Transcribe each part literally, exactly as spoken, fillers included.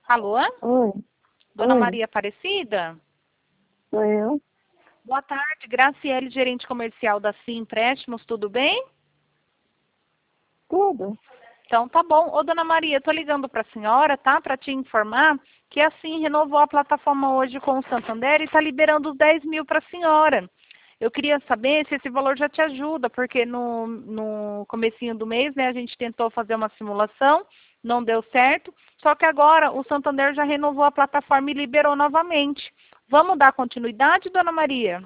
Alô? Oi. Dona Oi, Maria Aparecida? sou eu. Boa tarde, Graciele, gerente comercial da Sim Empréstimos, tudo bem? Tudo? Então tá bom. Ô, Dona Maria, eu tô ligando para a senhora, tá? Para te informar que a Sim renovou a plataforma hoje com o Santander e está liberando os dez mil para a senhora. Eu queria saber se esse valor já te ajuda, porque no, no comecinho do mês, né, a gente tentou fazer uma simulação, não deu certo, só que agora o Santander já renovou a plataforma e liberou novamente. Vamos dar continuidade, Dona Maria?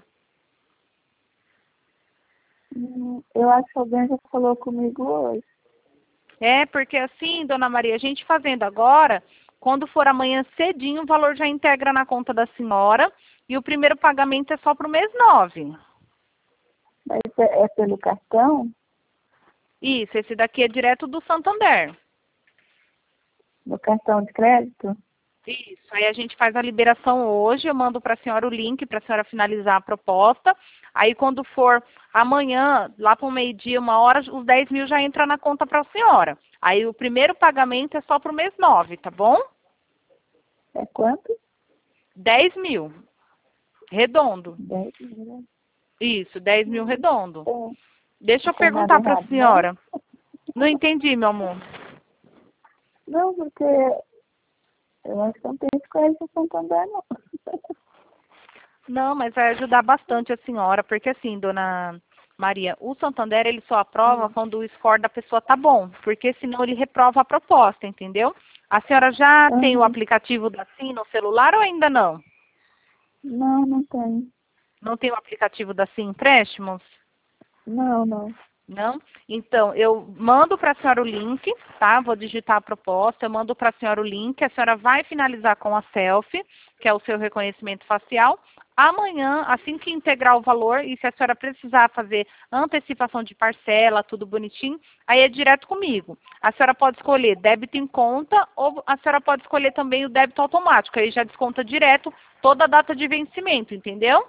Hum, Eu acho que alguém já falou comigo hoje. É, porque assim, Dona Maria, a gente fazendo agora, quando for amanhã cedinho, o valor já integra na conta da senhora e o primeiro pagamento é só para o mês nove. Mas é, é pelo cartão? Isso, esse daqui é direto do Santander. No cartão de crédito? Isso, aí a gente faz a liberação hoje, eu mando para a senhora o link para a senhora finalizar a proposta. Aí quando for amanhã, lá para o meio-dia, uma hora, os dez mil já entra na conta para a senhora. Aí o primeiro pagamento é só para o mês nove, tá bom? É quanto? dez mil, redondo. Dez mil. Isso, dez mil redondo. Tem, Deixa não eu tem nada perguntar para a errado, não? senhora. Não entendi, meu amor. Não, porque eu acho que não tem escolha de Santander, não. Não, mas vai ajudar bastante a senhora, porque assim, dona Maria, o Santander ele só aprova Hum. quando o score da pessoa tá bom, porque senão ele reprova a proposta, entendeu? A senhora já tem o Uhum. aplicativo da Sim no celular ou ainda não? Não, não tem. Não tem o aplicativo da Sim Empréstimos? Não, não. Não? Então, eu mando para a senhora o link, tá? Vou digitar a proposta, eu mando para a senhora o link, a senhora vai finalizar com a selfie, que é o seu reconhecimento facial. Amanhã, assim que integrar o valor, e se a senhora precisar fazer antecipação de parcela, tudo bonitinho, aí é direto comigo. A senhora pode escolher débito em conta ou a senhora pode escolher também o débito automático, aí já desconta direto toda a data de vencimento, entendeu?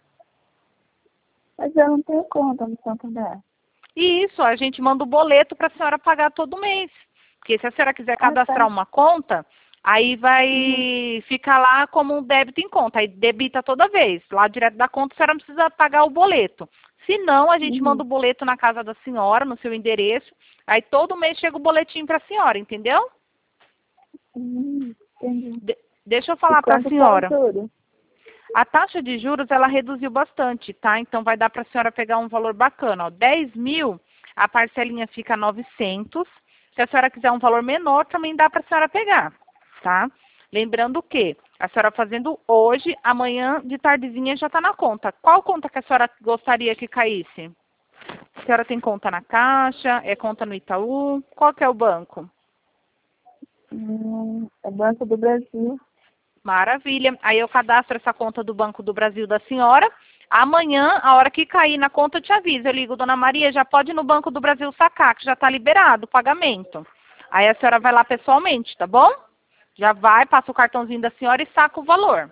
Mas eu não tenho conta no Santander. E isso, a gente manda o boleto para a senhora pagar todo mês. Porque se a senhora quiser Ah, cadastrar tá. uma conta, aí Uhum. vai ficar lá como um débito em conta. Aí debita toda vez. Lá direto da conta a senhora não precisa pagar o boleto. Se não, a gente manda Uhum. o boleto na casa da senhora, no seu endereço. Aí todo mês chega o boletim para a senhora, entendeu? Hum, entendi. De- deixa eu E falar para a quanto tá o senhora. juro? A taxa de juros, ela reduziu bastante, tá? Então, vai dar para a senhora pegar um valor bacana. Ó. dez mil, a parcelinha fica novecentos. Se a senhora quiser um valor menor, também dá para a senhora pegar, tá? Lembrando que a senhora fazendo hoje, amanhã de tardezinha já está na conta. Qual conta que a senhora gostaria que caísse? A senhora tem conta na Caixa? É conta no Itaú? Qual que é o banco? Hum, é Banco do Brasil. Maravilha. Aí eu cadastro essa conta do Banco do Brasil da senhora. Amanhã, a hora que cair na conta, eu te aviso. Eu ligo, dona Maria, já pode ir no Banco do Brasil sacar, que já está liberado o pagamento. Aí a senhora vai lá pessoalmente, tá bom? Já vai, passa o cartãozinho da senhora e saca o valor.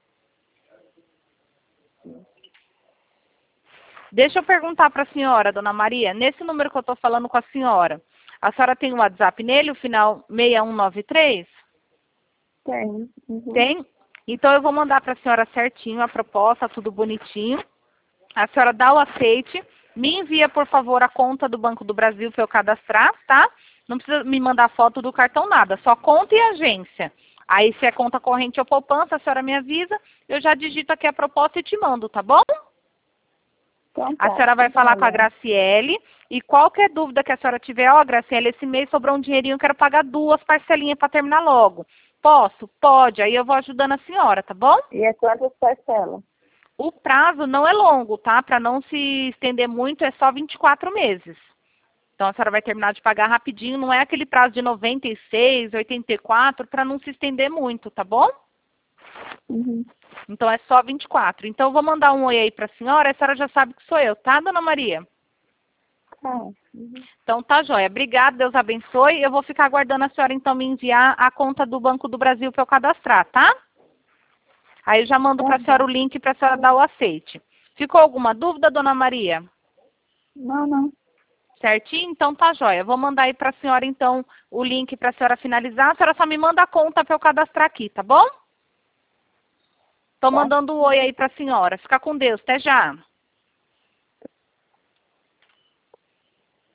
Deixa eu perguntar para a senhora, dona Maria, nesse número que eu estou falando com a senhora, a senhora tem um WhatsApp nele, o final seis um nove três? Tem. Uhum. Tem? Então eu vou mandar para a senhora certinho a proposta, tudo bonitinho. A senhora dá o aceite, me envia, por favor, a conta do Banco do Brasil para eu cadastrar, tá? Não precisa me mandar foto do cartão, nada, só conta e agência. Aí, se é conta corrente ou poupança, a senhora me avisa, eu já digito aqui a proposta e te mando, tá bom? Então A tá, senhora tá vai bom, falar com a Helena. Graciele e qualquer dúvida que a senhora tiver, ó, Graciele, esse mês sobrou um dinheirinho, eu quero pagar duas parcelinhas para terminar logo. Posso? Pode, aí eu vou ajudando a senhora, tá bom? E é quantas parcelas? O prazo não é longo, tá? Para não se estender muito, é só vinte e quatro meses. Então, a senhora vai terminar de pagar rapidinho, não é aquele prazo de noventa e seis, oitenta e quatro, para não se estender muito, tá bom? Uhum. Então, é só vinte e quatro. Então, eu vou mandar um oi aí para a senhora, a senhora já sabe que sou eu, tá, dona Maria? Tá. Uhum. Então, tá joia. Obrigada, Deus abençoe. Eu vou ficar aguardando a senhora, então, me enviar a conta do Banco do Brasil para eu cadastrar, tá? Aí eu já mando Tá para a senhora o bom. link para a senhora dar o aceite. Ficou alguma dúvida, dona Maria? Não, não. Certinho? Então tá joia. Vou mandar aí para a senhora, então, o link para a senhora finalizar. A senhora só me manda a conta para eu cadastrar aqui, tá bom? Tô Tá. mandando um oi aí para a senhora. Fica com Deus. Até já.